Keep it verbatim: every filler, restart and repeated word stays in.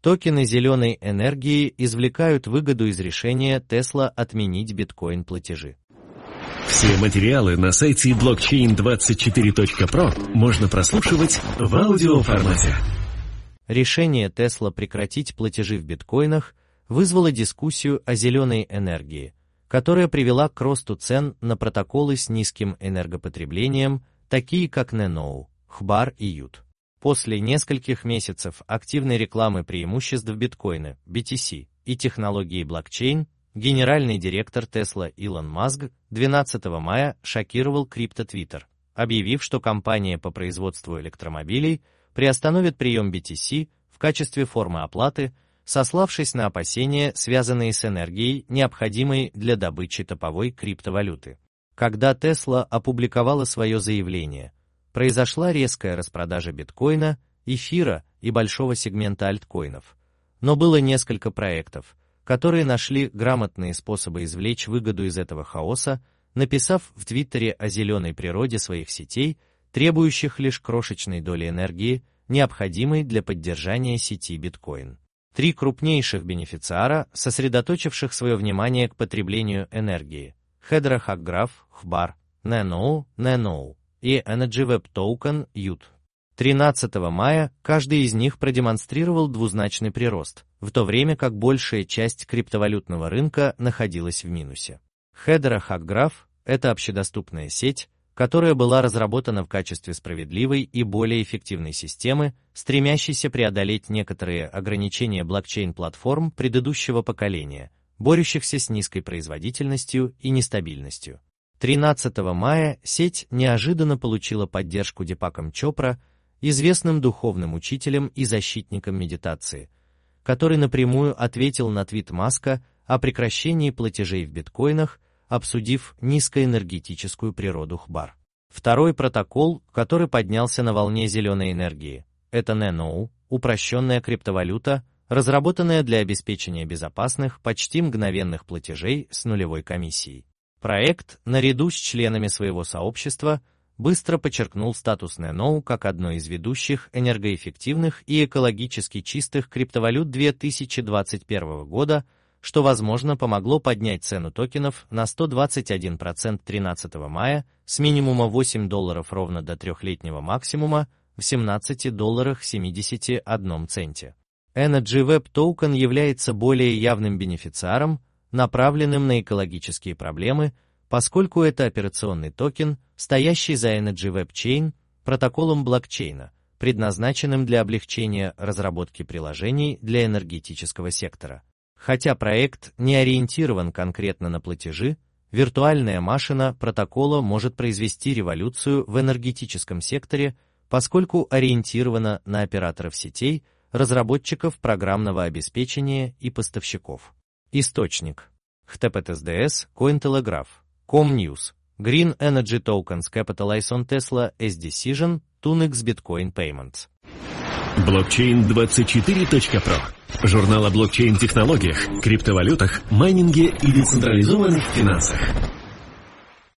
Токены зеленой энергии извлекают выгоду из решения Tesla отменить биткоин-платежи. Все материалы на сайте блокчейн двадцать четыре точка про можно прослушивать в аудиоформате. Решение Tesla прекратить платежи в биткоинах вызвало дискуссию о зеленой энергии, которая привела к росту цен на протоколы с низким энергопотреблением, такие как Nano, Хбар и Ют. После нескольких месяцев активной рекламы преимуществ биткоина, би ти си, и технологии блокчейн, генеральный директор Tesla Илон Маск двенадцатого мая шокировал крипто-твиттер, объявив, что компания по производству электромобилей приостановит прием би ти си в качестве формы оплаты, сославшись на опасения, связанные с энергией, необходимой для добычи топовой криптовалюты. Когда Tesla опубликовала свое заявление, произошла резкая распродажа биткоина, эфира и большого сегмента альткоинов. Но было несколько проектов, которые нашли грамотные способы извлечь выгоду из этого хаоса, написав в Твиттере о зеленой природе своих сетей, требующих лишь крошечной доли энергии, необходимой для поддержания сети биткоин. Три крупнейших бенефициара, сосредоточивших свое внимание к потреблению энергии: Hedera Hackgraph, Хбар, Nano, Nano и Energy Web Token, Ют. тринадцатого мая каждый из них продемонстрировал двузначный прирост, в то время как большая часть криптовалютного рынка находилась в минусе. Hedera Hackgraph — это общедоступная сеть, которая была разработана в качестве справедливой и более эффективной системы, стремящейся преодолеть некоторые ограничения блокчейн-платформ предыдущего поколения, борющихся с низкой производительностью и нестабильностью. тринадцатого мая сеть неожиданно получила поддержку Дипаком Чопра, известным духовным учителем и защитником медитации, который напрямую ответил на твит Маска о прекращении платежей в биткоинах, обсудив низкоэнергетическую природу Хбар. Второй протокол, который поднялся на волне зеленой энергии, это Nano, упрощенная криптовалюта, разработанная для обеспечения безопасных, почти мгновенных платежей с нулевой комиссией. Проект, наряду с членами своего сообщества, быстро подчеркнул статус Nano как одной из ведущих энергоэффективных и экологически чистых криптовалют две тысячи двадцать первого года, что, возможно, помогло поднять цену токенов на сто двадцать один процент тринадцатого мая с минимума восемь долларов ровно до трехлетнего максимума в семнадцати долларах семидесяти одном центе. Energy Web Token является более явным бенефициаром, направленным на экологические проблемы, поскольку это операционный токен, стоящий за Energy Web Chain, протоколом блокчейна, предназначенным для облегчения разработки приложений для энергетического сектора. Хотя проект не ориентирован конкретно на платежи, виртуальная машина протокола может произвести революцию в энергетическом секторе, поскольку ориентирована на операторов сетей, разработчиков программного обеспечения и поставщиков. Источник: эйч ти ти пи эс ди эс, Cointelegraph, Comnews, Green Energy Tokens Capitalize on Tesla as Decision to Next Bitcoin Payments. блокчейн двадцать четыре точка про. Журнал о блокчейн-технологиях, криптовалютах, майнинге и децентрализованных финансах.